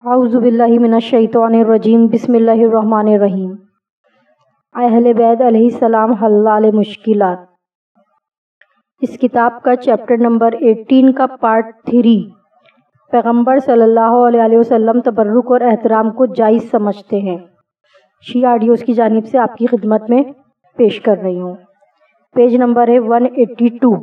اعوذ باللہ من الشیطان الرجیم بسم اللہ الرحمن الرحیم۔ اہل بیت علیہ السلام حل مشکلات۔ اس کتاب کا چیپٹر نمبر 18 کا پارٹ 3 پیغمبر صلی اللہ علیہ وسلم تبرک اور احترام کو جائز سمجھتے ہیں، شیعہ آڈیوز کی جانب سے آپ کی خدمت میں پیش کر رہی ہوں۔ پیج نمبر ہے 182۔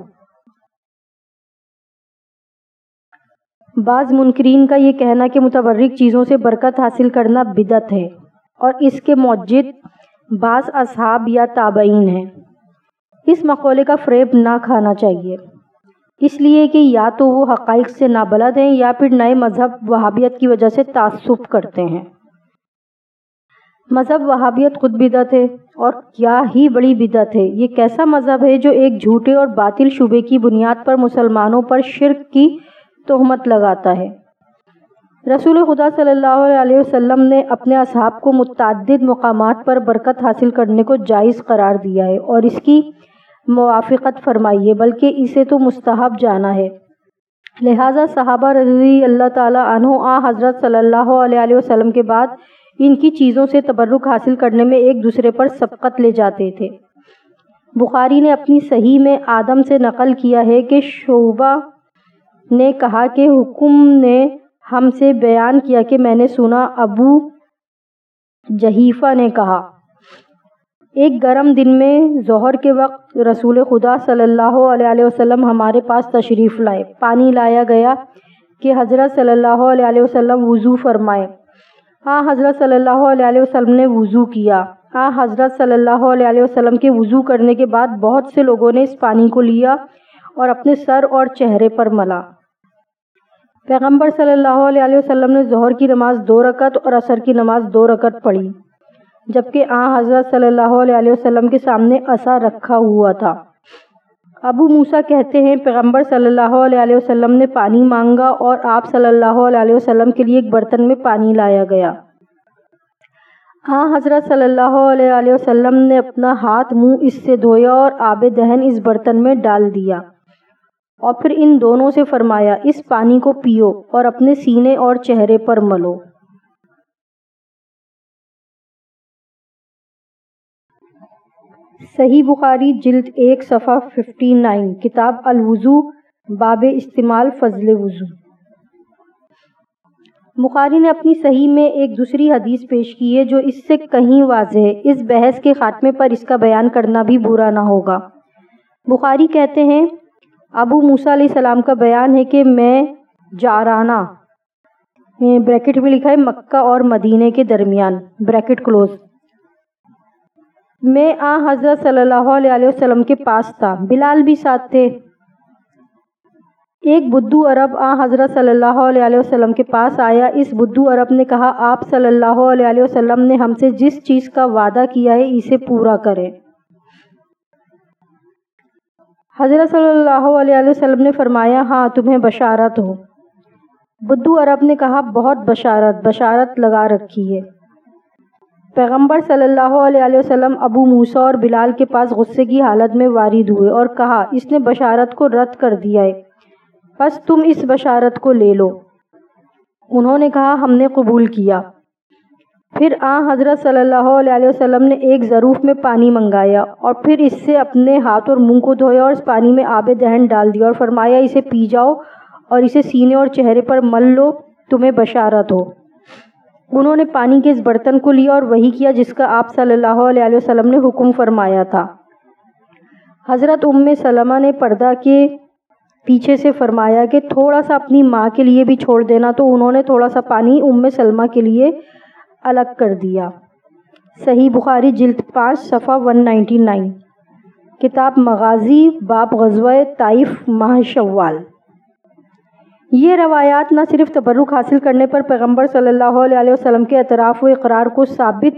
بعض منکرین کا یہ کہنا کہ متبرک چیزوں سے برکت حاصل کرنا بدعت ہے اور اس کے موجد بعض اصحاب یا تابعین ہیں۔ اس مقولے کا فریب نہ کھانا چاہیے، اس لیے کہ یا تو وہ حقائق سے نابلد ہیں یا پھر نئے مذہب وہابیت کی وجہ سے تعصب کرتے ہیں۔ مذہب وہابیت خود بدعت ہے، اور کیا ہی بڑی بدعت ہے۔ یہ کیسا مذہب ہے جو ایک جھوٹے اور باطل شبے کی بنیاد پر مسلمانوں پر شرک کی تہمت لگاتا ہے۔ رسول خدا صلی اللہ علیہ وسلم نے اپنے اصحاب کو متعدد مقامات پر برکت حاصل کرنے کو جائز قرار دیا ہے اور اس کی موافقت فرمائی ہے، بلکہ اسے تو مستحب جانا ہے۔ لہٰذا صحابہ رضی اللہ تعالیٰ عنہ حضرت صلی اللہ علیہ وسلم کے بعد ان کی چیزوں سے تبرک حاصل کرنے میں ایک دوسرے پر سبقت لے جاتے تھے۔ بخاری نے اپنی صحیح میں آدم سے نقل کیا ہے کہ شعبہ نے کہا کہ حکم نے ہم سے بیان کیا کہ میں نے سنا ابو جحیفہ نے کہا، ایک گرم دن میں ظہر کے وقت رسول خدا صلی اللہ علیہ وسلم ہمارے پاس تشریف لائے۔ پانی لایا گیا کہ حضرت صلی اللہ علیہ وسلم وضو فرمائے۔ حضرت صلی اللہ علیہ وسلم نے وضو کیا۔ حضرت صلی اللہ علیہ وسلم کے وضو کرنے کے بعد بہت سے لوگوں نے اس پانی کو لیا اور اپنے سر اور چہرے پر ملا۔ پیغمبر صلی اللہ علیہ وسلم نے ظہر کی نماز 2 رکعت اور عصر کی نماز 2 رکعت پڑھی، جبکہ حضرت صلی اللہ علیہ وسلم کے سامنے عصا رکھا ہوا تھا۔ ابو موسیٰ کہتے ہیں پیغمبر صلی اللہ علیہ وسلم نے پانی مانگا اور آپ صلی اللہ علیہ وسلم کے لیے ایک برتن میں پانی لایا گیا۔ حضرت صلی اللہ علیہ وسلم نے اپنا ہاتھ منہ اس سے دھویا اور آب دہن اس برتن میں ڈال دیا، اور پھر ان دونوں سے فرمایا، اس پانی کو پیو اور اپنے سینے اور چہرے پر ملو۔ صحیح بخاری جلد 1 صفحہ 59، کتاب الوضو، باب استعمال فضل وضو۔ بخاری نے اپنی صحیح میں ایک دوسری حدیث پیش کی ہے جو اس سے کہیں واضح ہے۔ اس بحث کے خاتمے پر اس کا بیان کرنا بھی برا نہ ہوگا۔ بخاری کہتے ہیں، ابو موسیٰ علیہ السلام کا بیان ہے کہ میں جعرانہ بریکٹ میں لکھا ہے مکہ اور مدینے کے درمیان بریکٹ کلوز میں حضرت صلی اللہ علیہ وسلم کے پاس تھا، بلال بھی ساتھ تھے۔ ایک بدو عرب حضرت صلی اللہ علیہ وسلم کے پاس آیا۔ اس بدو عرب نے کہا، آپ صلی اللہ علیہ وسلم نے ہم سے جس چیز کا وعدہ کیا ہے اسے پورا کریں۔ حضرت صلی اللہ علیہ وسلم نے فرمایا، ہاں تمہیں بشارت ہو۔ بدو عرب نے کہا، بہت بشارت لگا رکھی ہے۔ پیغمبر صلی اللہ علیہ وسلم ابو موسیٰ اور بلال کے پاس غصے کی حالت میں وارد ہوئے اور کہا، اس نے بشارت کو رد کر دیا ہے، بس تم اس بشارت کو لے لو۔ انہوں نے کہا، ہم نے قبول کیا۔ پھر حضرت صلی اللہ علیہ وسلم نے ایک ظروف میں پانی منگایا اور پھر اس سے اپنے ہاتھ اور منہ کو دھویا اور اس پانی میں آب دہن ڈال دیا اور فرمایا، اسے پی جاؤ اور اسے سینے اور چہرے پر مل لو، تمہیں بشارت ہو۔ انہوں نے پانی کے اس برتن کو لیا اور وہی کیا جس کا آپ صلی اللہ علیہ وسلم نے حکم فرمایا تھا۔ حضرت سلمہ نے پردہ کے پیچھے سے فرمایا کہ تھوڑا سا اپنی ماں کے لیے بھی چھوڑ دینا، تو انہوں نے تھوڑا سا پانی سلمہ کے لیے الگ کر دیا۔ صحیح بخاری جلد 5 صفحہ 199، کتاب مغازی، باب غزوہ طائف ماہ شوال۔ یہ روایات نہ صرف تبرک حاصل کرنے پر پیغمبر صلی اللہ علیہ وسلم کے اعتراف و اقرار کو ثابت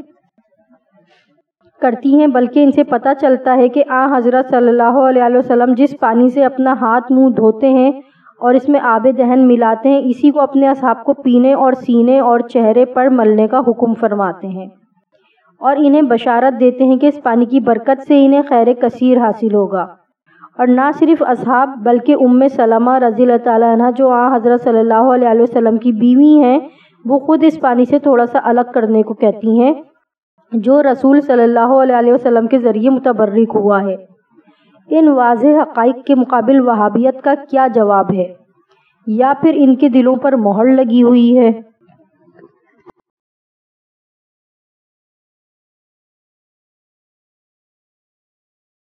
کرتی ہیں، بلکہ ان سے پتہ چلتا ہے کہ حضرت صلی اللہ علیہ وسلم جس پانی سے اپنا ہاتھ منہ دھوتے ہیں اور اس میں آب دہن ملاتے ہیں، اسی کو اپنے اصحاب کو پینے اور سینے اور چہرے پر ملنے کا حکم فرماتے ہیں، اور انہیں بشارت دیتے ہیں کہ اس پانی کی برکت سے انہیں خیر کثیر حاصل ہوگا۔ اور نہ صرف اصحاب بلکہ سلمہ رضی اللہ تعالیٰ عنہ جو حضرت صلی اللہ علیہ وسلم کی بیوی ہیں، وہ خود اس پانی سے تھوڑا سا الگ کرنے کو کہتی ہیں جو رسول صلی اللہ علیہ وسلم کے ذریعے متبرک ہوا ہے۔ ان واضح حقائق کے مقابل وہابیت کا کیا جواب ہے؟ یا پھر ان کے دلوں پر مہر لگی ہوئی ہے؟